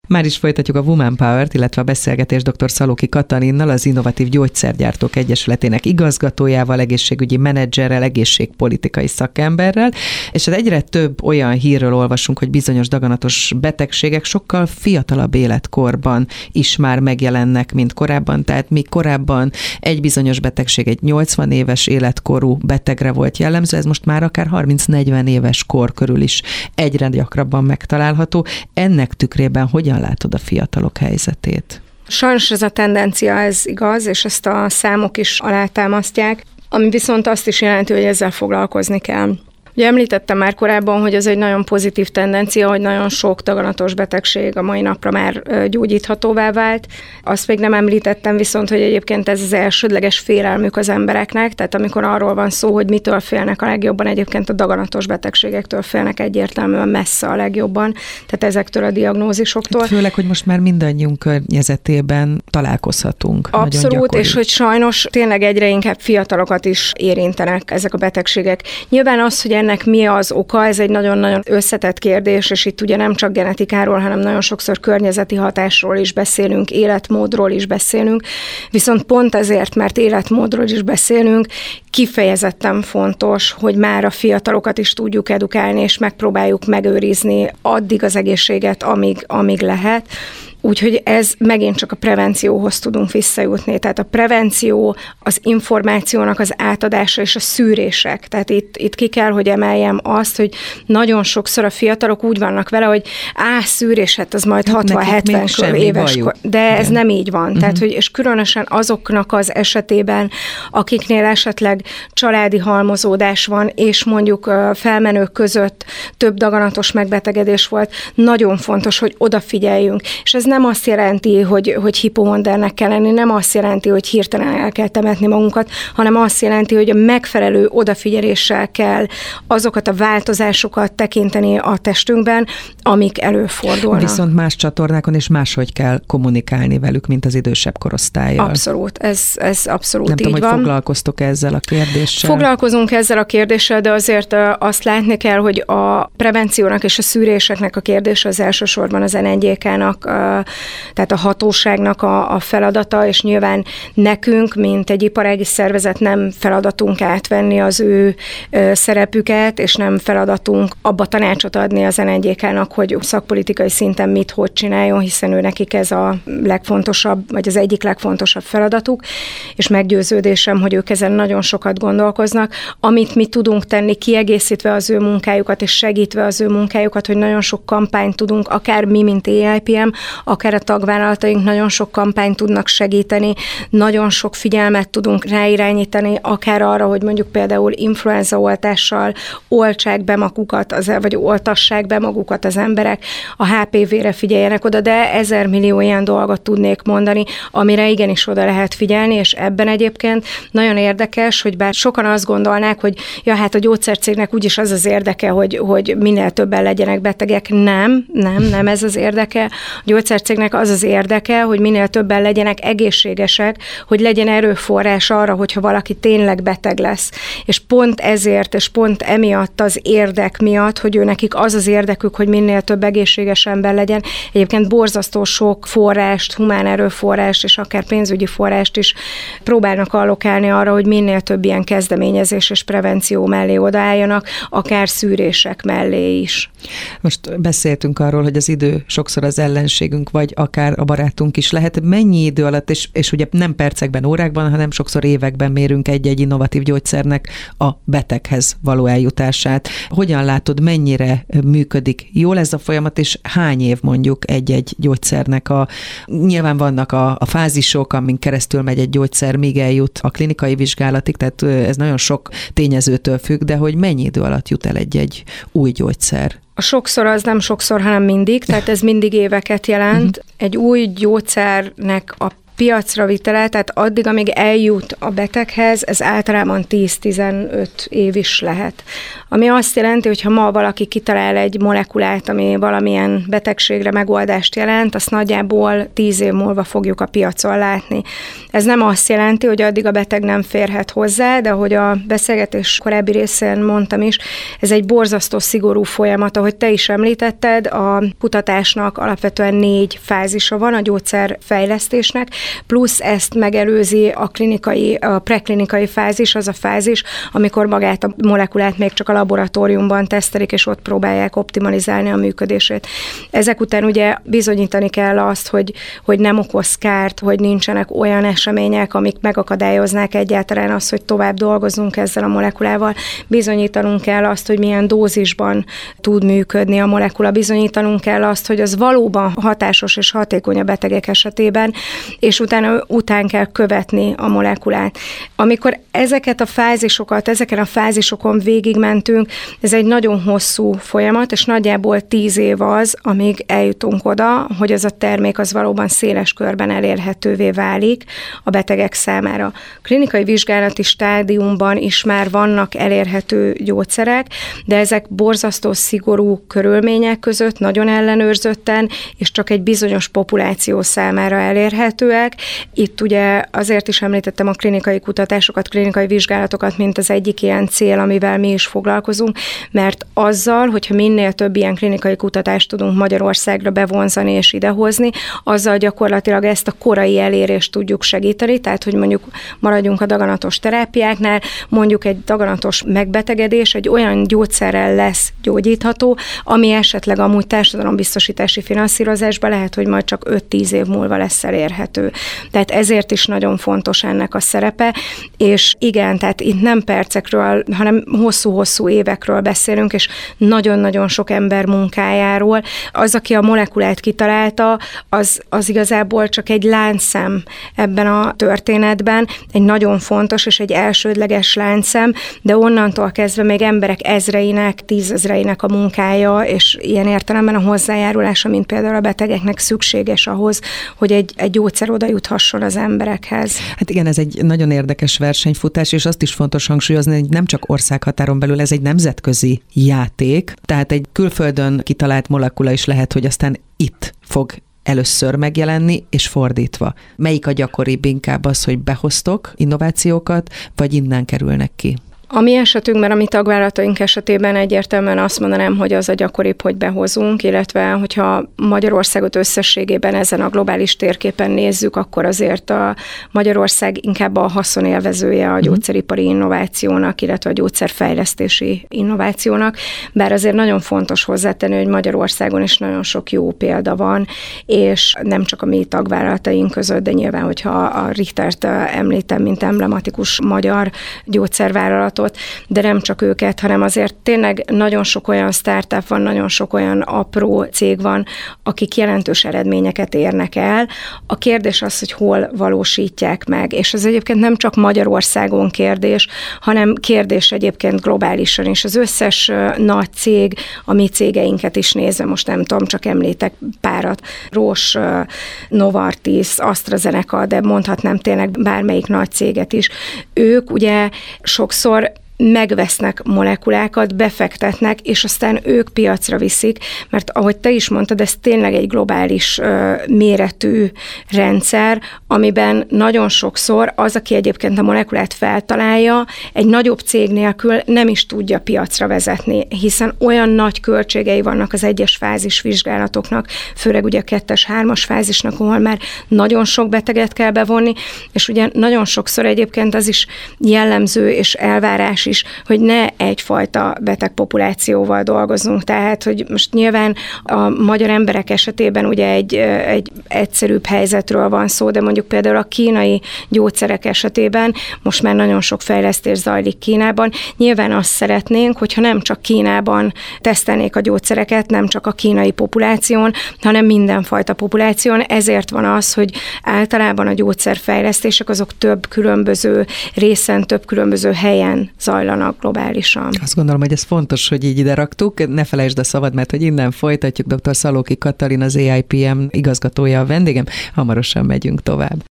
Már is folytatjuk a Woman Power-t, illetve a beszélgetés dr. Szalóki Katalinnal, az Innovatív Gyógyszergyártók Egyesületének igazgatójával, egészségügyi menedzserrel, egészségpolitikai szakemberrel, és egyre több olyan hírről olvasunk, hogy bizonyos daganatos betegségek sokkal fiatalabb életkorban is már megjelennek, mint korábban. Tehát míg korábban egy bizonyos betegség egy 80 éves életkorú betegre volt jellemző, ez most már akár 30-40 éves kor körül is egyre gyakrabban megtalálható. Ennek tükrében hogyan látod a fiatalok helyzetét? Sajnos ez a tendencia, ez igaz, és ezt a számok is alátámasztják, ami viszont azt is jelenti, hogy ezzel foglalkozni kell. Ugye említettem már korábban, hogy ez egy nagyon pozitív tendencia, hogy nagyon sok daganatos betegség a mai napra már gyógyíthatóvá vált. Azt még nem említettem viszont, hogy egyébként ez az elsődleges félelmük az embereknek, tehát amikor arról van szó, hogy mitől félnek a legjobban, egyébként a daganatos betegségektől félnek egyértelműen messze a legjobban, tehát ezektől a diagnózisoktól. Hát főleg, hogy most már mindannyiunk környezetében találkozhatunk. Abszolút, és hogy sajnos tényleg egyre inkább fiatalokat is érintenek ezek a betegségek. Nyilván az, hogy ennek mi az oka, ez egy nagyon-nagyon összetett kérdés, és itt ugye nem csak genetikáról, hanem nagyon sokszor környezeti hatásról is beszélünk, életmódról is beszélünk, viszont pont ezért, mert életmódról is beszélünk, kifejezetten fontos, hogy már a fiatalokat is tudjuk edukálni, és megpróbáljuk megőrizni addig az egészséget, amíg lehet. Úgyhogy ez megint csak a prevencióhoz tudunk visszajutni. Tehát a prevenció, az információnak az átadása és a szűrések. Tehát itt ki kell, hogy emeljem azt, hogy nagyon sokszor a fiatalok úgy vannak vele, hogy szűrés, hát az majd 60-70 éves. De ez nem így van. Tehát, hogy, és különösen azoknak az esetében, akiknél esetleg családi halmozódás van, és mondjuk felmenők között több daganatos megbetegedés volt, nagyon fontos, hogy odafigyeljünk. És ez nem azt jelenti, hogy hipomondernek kell lenni, nem azt jelenti, hogy hirtelen el kell temetni magunkat, hanem azt jelenti, hogy a megfelelő odafigyeléssel kell azokat a változásokat tekinteni a testünkben, amik előfordulnak. Viszont más csatornákon is máshogy kell kommunikálni velük, mint az idősebb korosztállyal. Abszolút, ez abszolút nem így van. Nem tudom, hogy foglalkoztok ezzel a kérdéssel? Foglalkozunk ezzel a kérdéssel, de azért azt látni kell, hogy a prevenciónak és a szűréseknek a kérdése az elsősorban az NNGK-nak, tehát a hatóságnak a feladata, és nyilván nekünk, mint egy iparági szervezet nem feladatunk átvenni az ő szerepüket, és nem feladatunk abba tanácsot adni az NNGK-nak, hogy szakpolitikai szinten mit, hogy csináljon, hiszen ő nekik ez a legfontosabb, vagy az egyik legfontosabb feladatuk, és meggyőződésem, hogy ők ezen nagyon sokat gondolkoznak. Amit mi tudunk tenni, kiegészítve az ő munkájukat, és segítve az ő munkájukat, hogy nagyon sok kampányt tudunk, akár mi, mint EIPM, akár a tagvállalataink nagyon sok kampányt tudnak segíteni, nagyon sok figyelmet tudunk ráirányítani, akár arra, hogy mondjuk például influenzaoltással oltsák be magukat, vagy oltassák be magukat az emberek, a HPV-re figyeljenek oda, de 1000 millió ilyen dolgot tudnék mondani, amire igenis oda lehet figyelni, és ebben egyébként nagyon érdekes, hogy bár sokan azt gondolnák, hogy hát a gyógyszercégnek úgyis az az érdeke, hogy minél többen legyenek betegek. Nem ez az érdeke. A gyógyszercégnek az az érdeke, hogy minél többen legyenek egészségesek, hogy legyen erőforrás arra, hogyha valaki tényleg beteg lesz. És pont ezért, és pont emiatt az érdek miatt, hogy ő nekik az az érdekük, hogy minél több egészséges ember legyen. Egyébként borzasztó sok forrást, humán erőforrást, és akár pénzügyi forrást is próbálnak allokálni arra, hogy minél több ilyen kezdeményezés és prevenció mellé odaálljanak, akár szűrések mellé is. Most beszéltünk arról, hogy az idő sokszor az ellenségünk, vagy akár a barátunk is lehet. Mennyi idő alatt, és ugye nem percekben, órákban, hanem sokszor években mérünk egy-egy innovatív gyógyszernek a beteghez való eljutását. Hogyan látod, mennyire működik jól ez a folyamat, és hány év mondjuk egy-egy gyógyszernek nyilván vannak a fázisok, amin keresztül megy egy gyógyszer, míg eljut a klinikai vizsgálatig, tehát ez nagyon sok tényezőtől függ, de hogy mennyi idő alatt jut el egy új gyógyszer? A sokszor az nem sokszor, hanem mindig, tehát ez mindig éveket jelent. Egy új gyógyszernek a piacra vitele, tehát addig, amíg eljut a beteghez, ez általában 10-15 év is lehet. Ami azt jelenti, hogy ha ma valaki kitalál egy molekulát, ami valamilyen betegségre megoldást jelent, azt nagyjából 10 év múlva fogjuk a piacon látni. Ez nem azt jelenti, hogy addig a beteg nem férhet hozzá, de ahogy a beszélgetés korábbi részén mondtam is, ez egy borzasztó szigorú folyamat, ahogy te is említetted, a kutatásnak alapvetően 4 fázisa van a gyógyszerfejlesztésnek, plusz ezt megelőzi a preklinikai fázis, az a fázis, amikor magát a molekulát még csak a laboratóriumban tesztelik, és ott próbálják optimalizálni a működését. Ezek után ugye bizonyítani kell azt, hogy nem okoz kárt, hogy nincsenek olyan események, amik megakadályoznák egyáltalán azt, hogy tovább dolgozzunk ezzel a molekulával. Bizonyítanunk kell azt, hogy milyen dózisban tud működni a molekula. Bizonyítanunk kell azt, hogy az valóban hatásos és hatékony a betegek esetében, és után kell követni a molekulát. Amikor ezeken a fázisokon végigmentünk, ez egy nagyon hosszú folyamat, és nagyjából 10 év az, amíg eljutunk oda, hogy az a termék az valóban széles körben elérhetővé válik a betegek számára. Klinikai vizsgálati stádiumban is már vannak elérhető gyógyszerek, de ezek borzasztó szigorú körülmények között, nagyon ellenőrzötten, és csak egy bizonyos populáció számára elérhetőek. Itt ugye azért is említettem a klinikai kutatásokat, klinikai vizsgálatokat, mint az egyik ilyen cél, amivel mi is foglalkozunk, mert azzal, hogyha minél több ilyen klinikai kutatást tudunk Magyarországra bevonzani és idehozni, azzal gyakorlatilag ezt a korai elérést tudjuk segíteni, tehát hogy mondjuk maradjunk a daganatos terápiáknál, mondjuk egy daganatos megbetegedés egy olyan gyógyszerrel lesz gyógyítható, ami esetleg amúgy társadalombiztosítási finanszírozásban lehet, hogy majd csak 5-10 év múlva lesz elérhető. Tehát ezért is nagyon fontos ennek a szerepe, és igen, tehát itt nem percekről, hanem hosszú-hosszú évekről beszélünk, és nagyon-nagyon sok ember munkájáról. Az, aki a molekulát kitalálta, az igazából csak egy láncszem ebben a történetben, egy nagyon fontos és egy elsődleges láncszem, de onnantól kezdve még emberek ezreinek, 10 000-einek a munkája, és ilyen értelemben a hozzájárulása, mint például a betegeknek szükséges ahhoz, hogy egy gyógyszer oda juthasson az emberekhez. Hát igen, ez egy nagyon érdekes versenyfutás, és azt is fontos hangsúlyozni, hogy nem csak országhatáron belül, ez egy nemzetközi játék, tehát egy külföldön kitalált molekula is lehet, hogy aztán itt fog először megjelenni, és fordítva. Melyik a gyakoribb, inkább az, hogy behoztok innovációkat, vagy innen kerülnek ki? A mi esetünkben, a mi tagvállalataink esetében egyértelműen azt mondanám, hogy az a gyakoribb, hogy behozunk, illetve hogyha Magyarországot összességében ezen a globális térképen nézzük, akkor azért a Magyarország inkább a haszonélvezője a gyógyszeripari innovációnak, illetve a gyógyszerfejlesztési innovációnak, bár azért nagyon fontos hozzátenni, hogy Magyarországon is nagyon sok jó példa van, és nem csak a mi tagvállalataink között, de nyilván, hogyha a Richtert említem, mint emblematikus magyar gyógyszervállalat, de nem csak őket, hanem azért tényleg nagyon sok olyan startup van, nagyon sok olyan apró cég van, akik jelentős eredményeket érnek el. A kérdés az, hogy hol valósítják meg, és ez egyébként nem csak Magyarországon kérdés, hanem kérdés egyébként globálisan is. Az összes nagy cég, a mi cégeinket is nézve, most nem tudom, csak említek párat, Roche, Novartis, AstraZeneca, de mondhatnám tényleg bármelyik nagy céget is. Ők ugye sokszor megvesznek molekulákat, befektetnek, és aztán ők piacra viszik, mert ahogy te is mondtad, ez tényleg egy globális méretű rendszer, amiben nagyon sokszor az, aki egyébként a molekulát feltalálja, egy nagyobb cég nélkül nem is tudja piacra vezetni, hiszen olyan nagy költségei vannak az egyes fázisvizsgálatoknak, főleg ugye a 2-es, 3-as fázisnak, ahol már nagyon sok beteget kell bevonni, és ugye nagyon sokszor egyébként az is jellemző és elvárás is, hogy ne egyfajta betegpopulációval dolgozunk. Tehát, hogy most nyilván a magyar emberek esetében ugye egy egyszerűbb helyzetről van szó, de mondjuk például a kínai gyógyszerek esetében most már nagyon sok fejlesztés zajlik Kínában. Nyilván azt szeretnénk, hogyha nem csak Kínában tesztelnék a gyógyszereket, nem csak a kínai populáción, hanem mindenfajta populáción. Ezért van az, hogy általában a gyógyszerfejlesztések azok több különböző részen, több különböző helyen zajlanak globálisan. Azt gondolom, hogy ez fontos, hogy így ide raktuk. Ne felejtsd a szavad, mert hogy innen folytatjuk. Dr. Szalóki Katalin, az AIPM igazgatója a vendégem. Hamarosan megyünk tovább.